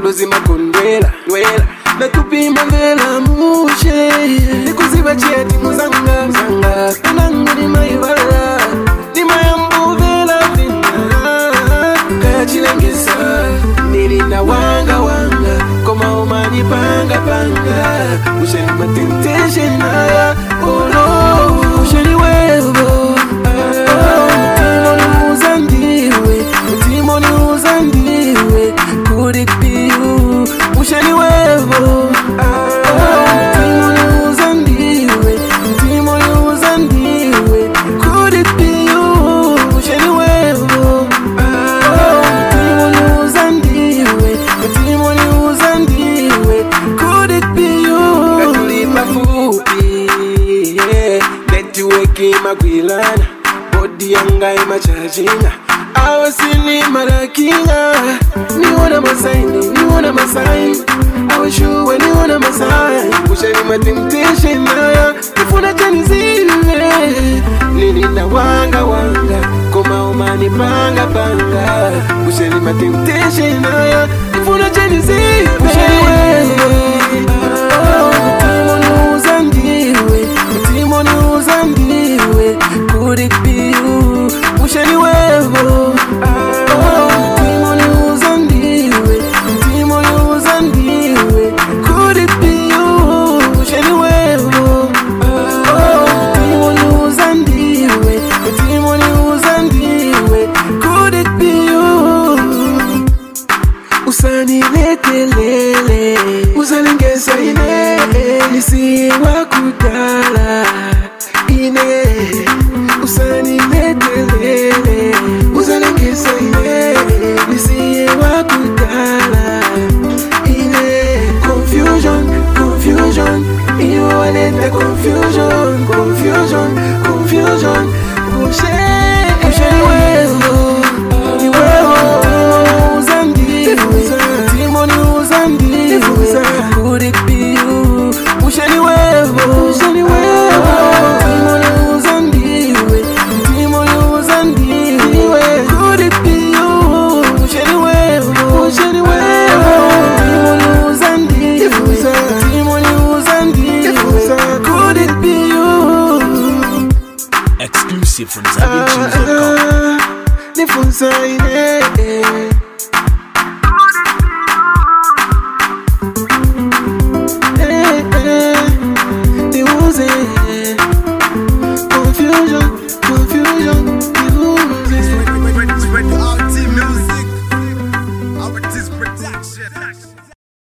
lozima kondwela nwela nakupima vela mushe nikuziba cheti muzanga muzanga kanangu ni maivala ni mayambu vela vina kaya chilengesa nilina wanga wanga koma umani panga panga usheni temptation na oh no usheni wewe could it be you? Ushani wevo could it be you? Ushani wevo could it be you? Katulipa fupi network makwilana body yanga imachajinga awasini marakinga niona masaini awashuwe niona masaini ushani temptation na nifuna chani zile nilina wanga wanga koma umani panga panga ushani temptation na nifuna chani zile ushani wewe uzandiwe could it be you? Ushani wewe could it be you? Ushani wewe could it be you? Usani letelele uzalengesa ine nisiwa kudala ine usani letelele uzalengesa ine nisiwa kudala ine confusion iyo waleta confusion ushani wewe could it be you? Ushani wewe could it be you? Ushani could it be you? Exclusive from ZambianTunes.com. Nifunza ine